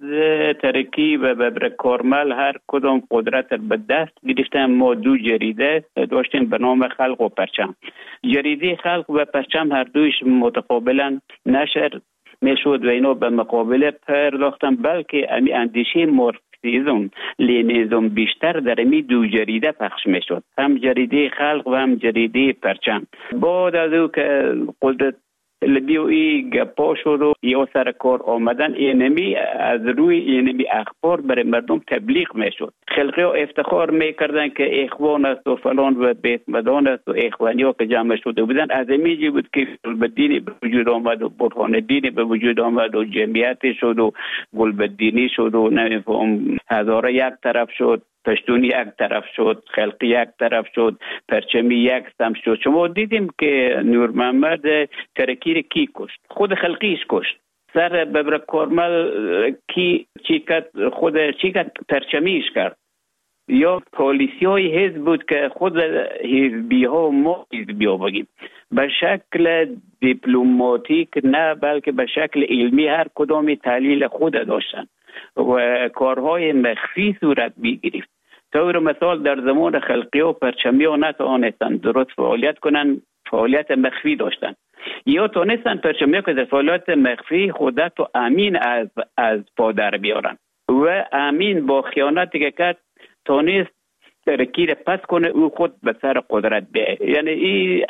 ترکی و ببر کارمل هر کدام قدرت به دست گرفتن. ما دو جریده داشتیم به نام خلق و پرچم. جریده خلق و پرچم هر دویش متقابلا نشر میشد و اینا به مقابله پرداختن، بلکه امی اندیشه مارکسیسم لنینیسم بیشتر در امی دو جریده پخش میشد، هم جریده خلق و هم جریده پرچم. بعد از او که قدرت لبیوی گپا شد و یا سر کار آمدن، اینمی از روی اینمی اخبار برای مردم تبلیغ میشد. خلقی ها افتخار میکردن که اخوان است و فلان و بیت مدان است و اخوانی ها که جمع شده بودن. از امیجی بود که گلبدینی به وجود آمد و برهان دینی به وجود آمد و جمعیت شد و گلبدینی شد و نمیفهم هزاره یک طرف شد، پشتونی یک طرف شد، خلقی یک طرف شد، پرچمی یک سم شد. شما دیدیم که نور محمد ترکی کی کشت؟ خود خلقیش کشت. سر ببر کارمل کی چی کرد؟ خود چی کرد؟ پرچمیش کرد. یا پالیسی های حزب بود که خود حزبی ها ما حزبی ها بگیم به شکل دیپلماتیک نه بلکه به شکل علمی هر کدامی تحلیل خود داشتن و کارهای مخفی صورت می‌گرفت. طور مثال در زمان خلقی و پرچمی ها نتوانستند درست فعالیت کنند، فعالیت مخفی داشتند، یا تونستند پرچمی ها که در فعالیت مخفی خودت و امین از از پادر بیارن و امین با خیانتی که کرد تونست ترکیر پس کنه او خود به سر قدرت بیه. یعنی این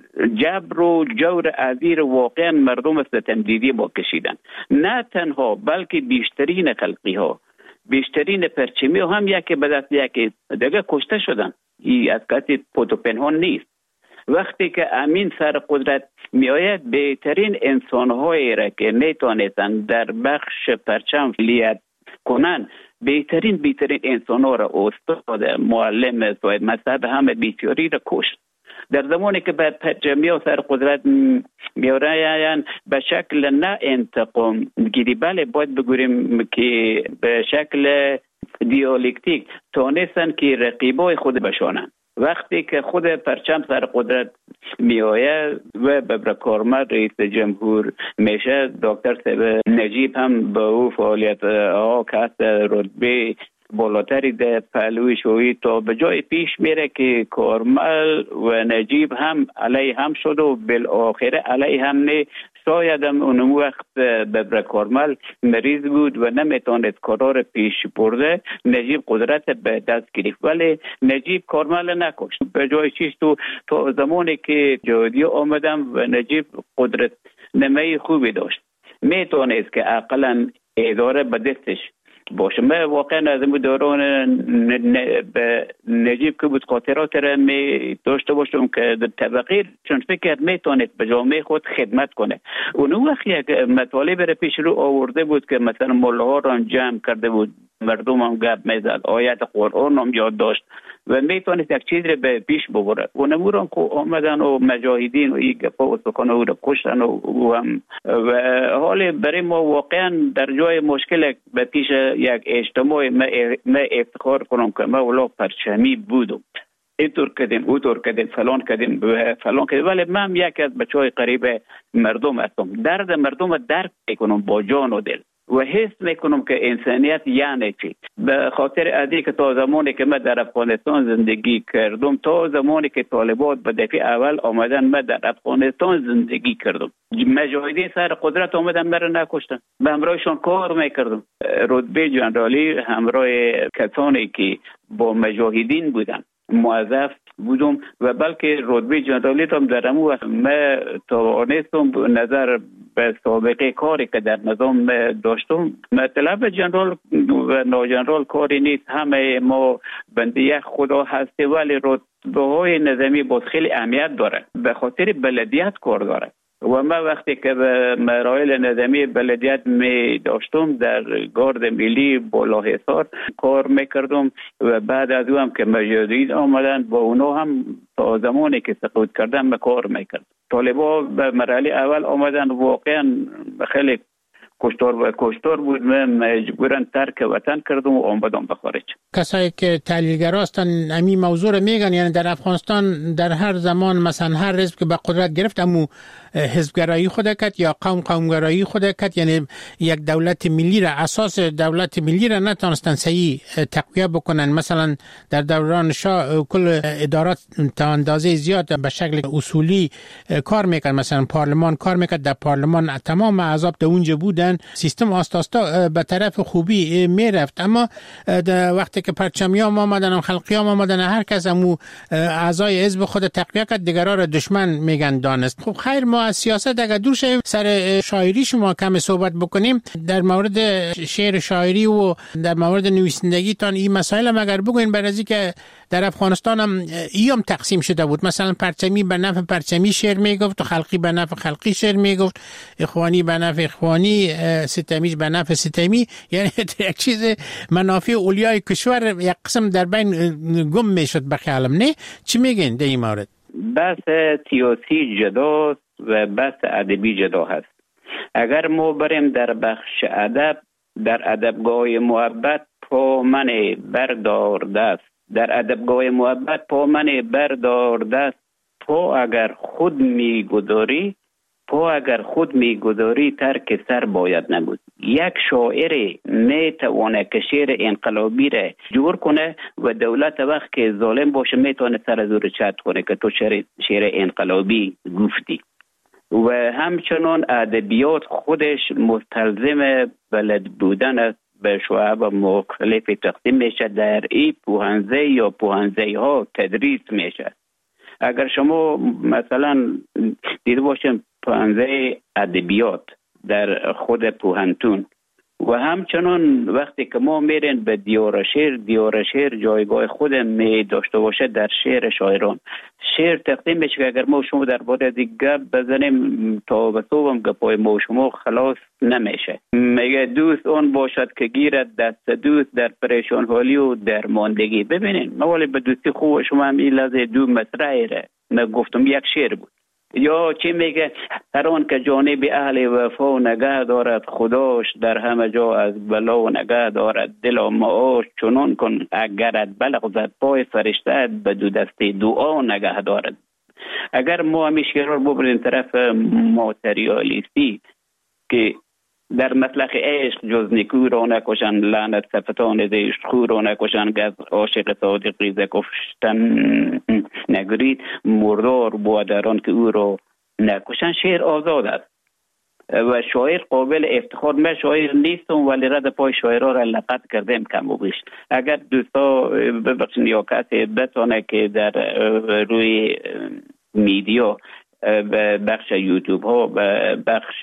جبر و جور عزیر واقعا مردم ستمدیدی با کشیدن. نه تنها بلکه بیشترین خلقی ها، بیشترین پرچمی ها هم یکی به دست یکی دیگه کشته شدن. این از کسی پود و پنهان نیست. وقتی که امین سر قدرت می آید بهترین انسان هایی را که می تانستند در بخش پرچم فعالیت کنن، بهترین بهترین انسان ها را استاد معلم صاحب مذهب همه بیچاری را کشت. در زمانی که بعد پرچمی ها سر قدرت می آیند به شکل نه انتقام گیری، بله باید بگوییم که به شکل دیالکتیک تانستن که رقیبای خود بشانند. وقتی که خود پرچم سر قدرت می آید و ببر کارمل رئیس جمهور میشه، دکتر صاحب نجیب هم به او فعالیت ها که رتبه بالاتری در پهلوی شویی تا به جای پیش میره که کارمل و نجیب هم علیه هم شد و بالاخره علیه هم نه شاید اون وقت ببر کارمل مریض بود و نمیتونست کارا رو پیش برده. نجیب قدرت به دست گرفت ولی نجیب کارمل نکشت. به جای چیز تو تا زمانی که جهادی آمدم و نجیب قدرت نمای خوبی داشت، میتونست که اقلا اداره به دستش باشه. من واقعا از این دوران به نجیب که بود خاطرات را می داشته باشم که در طبقه چون فکر میتونست به جامعه خود خدمت کنه. اون وقت یک مطالب را پیش رو آورده بود که مثلا ملاها را جمع کرده بود، مردم هم گپ میزد، آیت قرآن هم یاد داشت و میتونست یک چیز را به پیش ببره. اون اموران که آمدن و مجاهدین و این گپا و سخن او را کشتن و, و حال برای ما واقعا در جای مشکل به پیش یک اجتماع ما افتخار کنم که ما ولا پرچمی بودم، اینطور کردیم اونطور کردیم فلان کردیم فلان کردیم، ولی من یک از بچهای قریب مردم هستم. درد مردم درک میکنم با جان و دل و حس میکنم که انسانیت یعنی چی. به خاطر ازی که تا زمانی که من در افغانستان زندگی کردم، تا زمانی که طالبات به دفعه اول آمدن من در افغانستان زندگی کردم، مجاهدین سر قدرت آمدن مرا نکشتن، به همراهشان کار میکردم. رتبه جنرالی همراه کسانی که با مجاهدین بودن موظف بودم و بلکه رتبه جنرالی هم در امو وقت من توانستم نظر به سابقه کاری که در نظام داشتم. مطلب جنرال و ناجنرال کاری نیست، همه ما بنده خدا هستی، ولی رتبه های نظامی باز خیلی اهمیت داره، به خاطر بلدیت کار داره. و من وقتی که به مراحل نظامی بلدیت می داشتم در گارد ملی بالاحصار کار میکردم و بعد از او هم که مجاهدین آمدن با اونا هم تا زمانی که سقوط کردن کار میکرد. طالبا به مرحله اول آمدن واقعا خیلی کشتار و کشتار بود، من مجبورن ترک وطن کردم و آمدم به خارج. کسایی که تحلیلگرا هستن همین موضوع رو میگن، یعنی در افغانستان در هر زمان مثلا هر حزب که به قدرت گرفت امو حزبگرایی خود کرد یا قوم قومگرایی خود کرد، یعنی یک دولت ملی را اساس دولت ملی را نتونستن صحیح تقویه بکنن. مثلا در دوران شاه کل ادارات تا اندازه زیاد به شکل اصولی کار میکرد، مثلا پارلمان کار میکرد، در پارلمان تمام احزاب در اونجا بودن، سیستم آستاستا به طرف خوبی میرفت. اما وقتی که پرچمیام آمدن و خلقیام آمدن، هر کس امو اعضای حزب خود تقویه کرد، دیگران را دشمن میگن دانست. خب خیر، ما از سیاست اگر دور شویم سر شاعری شما کم صحبت بکنیم. در مورد شعر شاعری و در مورد نویسندگی تان این مسائل هم اگر بگوین، برای که در افغانستان هم ایم تقسیم شده بود، مثلا پرچمی به نفع پرچمی شعر میگفت و خلقی به نفع خلقی شعر میگفت، اخوانی به نفع اخوانی، ستمیج به نفع ستمی، یعنی یک چیز منافع اولیای کشور یک قسم در بین گم میشد به خیالم. نه چی میگین در این مورد؟ بحث سیاسی جداست و بحث ادبی جدا هست. اگر ما بریم در بخش ادب، در ادبگاه محبت پا من بردار دست، در ادبگاه محبت پا من بردار دست، پا اگر خود میگذاری پا اگر خود میگذاری ترک سر باید نبود. یک شاعر میتونه که شعر انقلابی را جور کنه و دولت وقت که ظالم باشه میتونه سر زور چت کنه که تو شعر, شعر انقلابی گفتی. و همچنان ادبیات خودش مستلزم بلد بودن است، به شعب مختلف تقسیم میشه، در ای پوهنزه یا پوهنزه ها تدریس میشه. اگر شما مثلا دیده باشین پوهنزه ادبیات در خود پوهنتون و همچنان وقتی که ما میرین به دیار شعر، دیار شعر جایگاه خود می داشته باشه در شعر شاعران. شعر تقدیم میشه که اگر ما شما در باره دیگه بزنیم تا به صبحم گپای ما شما خلاص نمیشه. میگه دوست اون باشد که گیرد دست دوست در پریشان حالی و در ماندگی. ببینین موالی به دوستی خوب شما هم این لحظه دو مصرعی ره من گفتم یک شعر بود. یا چی میگه هر آن که جانب اهل وفا نگه دارد خداش، در همه جا از بلا نگه دارد دل معاش، چنان کن اگرت بلغزد پای فرشته به دو دسته دعا نگه دارد. اگر ما همیشه شعر رو ببریم طرف ماتریالیستی که در مطلق عشق جز نیکو را نکشن، لعنت صفتان زشت خو را نکشن، گز عاشق صادقی ز کشتن نگرید، مردار بود در آن که او را نکشن. شعر آزاد است و شاعر قابل افتخار. من شاعر نیستم ولی رد پای شاعرها را لقط کردم کم و بیش. اگر دوستا ببخشید یا کسی بتونه که در روی میدیا بخش یوتیوب ها و بخش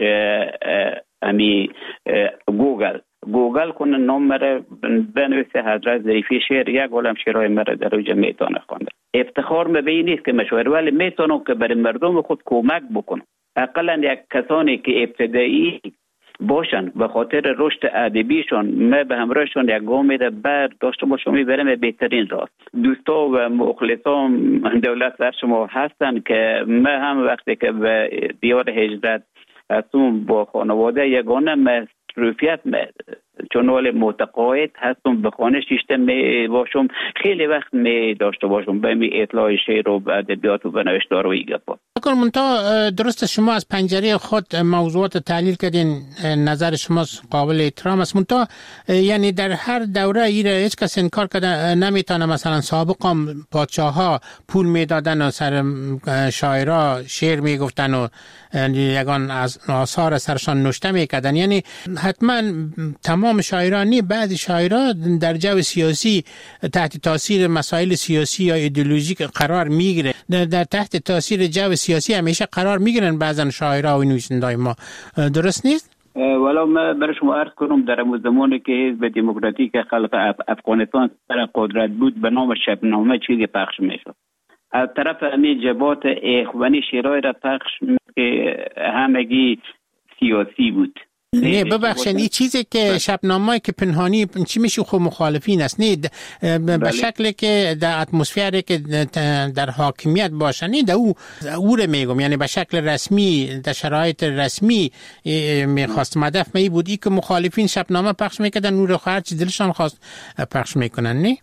امی گوگل گوگل کنه نام مره بنویسه حضرت ظریفی شعر، یک عالم شعرهای مره در اوجه میتونه خونده. افتخار مبین نیست که مشاعر، ولی میتونه که برای مردم خود کمک بکنه. اقلا یک کسانی که ابتدایی باشن به خاطر رشد ادبیشون ما به همراهشون یک گام میده بر داشته باشم میبرم به بهترین راه. دوستا و مخلصان دولت در شما هستن که ما هم وقتی که به دیار هجرت هستم با خانواده یگانه مصروفیت چون ولی متقاعد هستم به خانه شیشته می باشم، خیلی وقت می داشته باشم به می اطلاع شعر و ادبیات و نوشتار و ایگپا. اگر منتها درست شما از پنجره خود موضوعات تحلیل کردین، نظر شما قابل احترام است، منتها یعنی در هر دوره ایره هیچ کس انکار کرده نمیتونه مثلا سابقا پادشاه ها پول میدادن و سر شاعرها شعر میگفتن و یگان از آثار سرشان نوشته میکردن. یعنی حتما تمام شاعرانی بعض شاعرها در جو سیاسی تحت تاثیر مسائل سیاسی یا ایدئولوژیک قرار میگیره، در تحت تاثیر جو سیاسی همیشه قرار میگیرن بعضن شاعرها و نویسنده‌های ما، درست نیست؟ ولی ما برای شما عرض کنم در اون زمانی که حزب دموکراتیک خلق افغانستان در قدرت بود به نام شبنامه چیزی پخش میشد. از طرف همین جبهات اخوانی شعرهای را پخش که همگی سیاسی بود. نه ببخشید این چیزی که شبنامه‌ای که پنهانی چی میشه خب مخالفین است، نه به شکلی که در اتمسفری که در حاکمیت باشه، نه در او او رو میگم، یعنی به شکل رسمی در شرایط رسمی میخواست هدف می بود ای که مخالفین شبنامه پخش میکردن نور هر چی دلشان خواست پخش میکنن. نه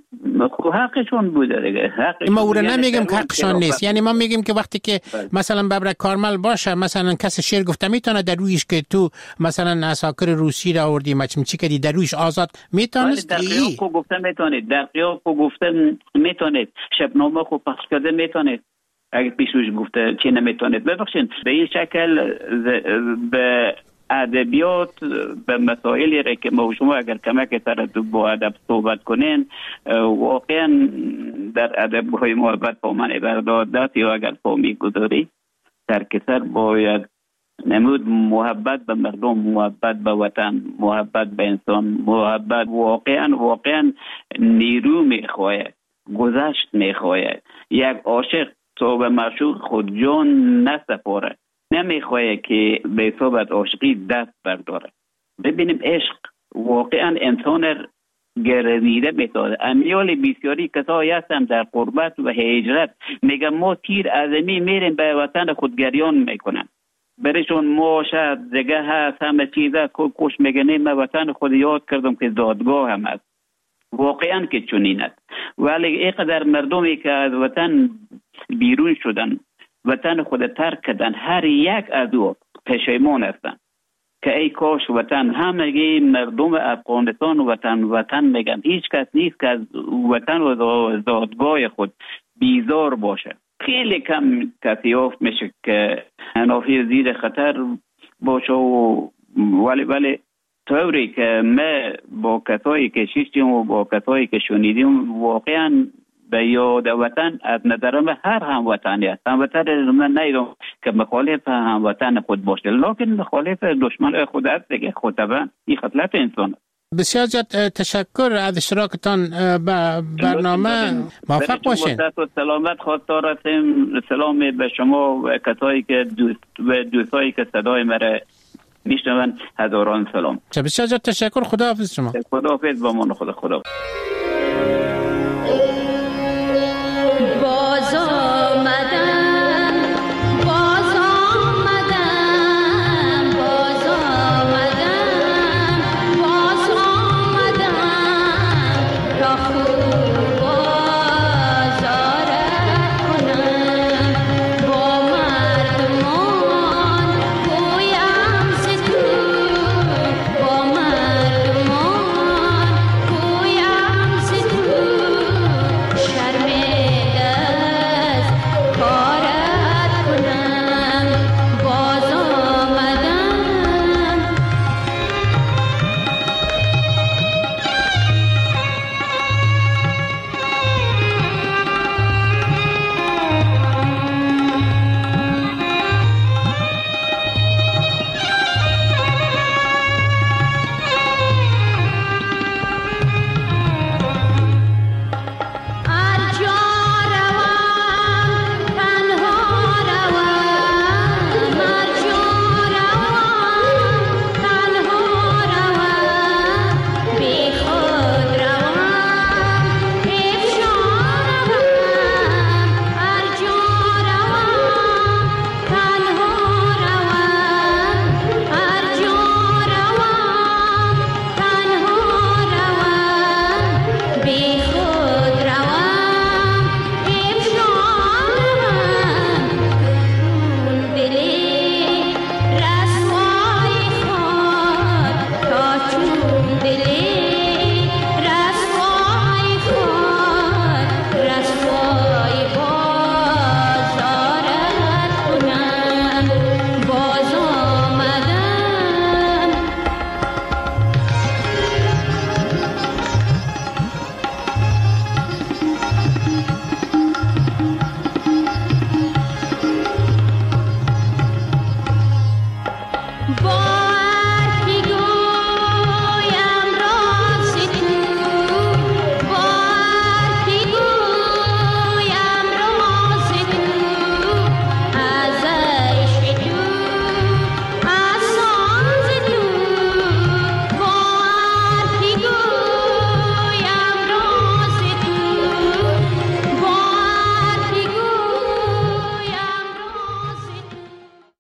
خب حقشون بوده دیگه، حقشون. ما او رو نمیگم که حقشان نیست، یعنی ما میگیم که وقتی که مثلا ببرک کارمل باشه، مثلا کس شعر گفته میتونه در رویش که تو مثلا اساکر روسی را آوردی مچم چی کردی در رویش آزاد میتونست، در قیاب کو گفته میتونید، در قیاب کو گفته میتونید، شبنامه کو پخش کرده میتونید، اگه پیشوش گفته چی نمیتونید. ببخشید به این شکل به ادبیات به مسائلی را که ما شما اگر کمک طرف با ادب صحبت کنین، واقعا در ادب‌های محبت با من بردادت یا اگر فهمی گذاری در کسر باید نمود محبت به مردم، محبت به وطن، محبت به انسان، محبت واقعا واقعا نیرو میخواه، گذشت میخواه. یک عاشق تو به معشوق خود جان نسپاره، نمیخواه که به صحبت عاشقی دست برداره. ببینیم عشق واقعا انسان گردیده میتونه. امیال بسیاری کسایی هستن در قربت و هجرت میگن ما تیر ازمی میریم به وطن خود گریان میکنن، برشون ما شاید دیگه هست همه چیزه کش میگنه من وطن خود یاد کردم که دادگاه هم هست. واقعا که چنین است، ولی اینقدر مردمی که از وطن بیرون شدن، وطن خود ترک کردن، هر یک از او پشیمان هستن که ای کاش وطن، همگی مردم افغانستان وطن وطن میگن، هیچ کس نیست که از وطن و زادگاه خود بیزار باشه. خیلی کم کسی یافت میشه که انافی زیر خطر باشه و ولی ولی طوری که ما با کسایی که شیشتیم و با کسایی که شنیدیم واقعا به یاد وطن از نظرم هر هموطنی است. هموطن من نیدم که مخالف هموطن خود باشه، لکن مخالف دشمن خود است دیگه. خود طبعا این خصلت انسان است. بسیار زیاد تشکر از اشتراکتان به برنامه. موفق باشین. سلامت خواستار هستیم. سلام به شما و کسایی که دوست و دوستایی که صدای مرا میشنون، هزاران سلام. بسیار زیاد تشکر. خداحافظ شما. خداحافظ با من. خدا خدا.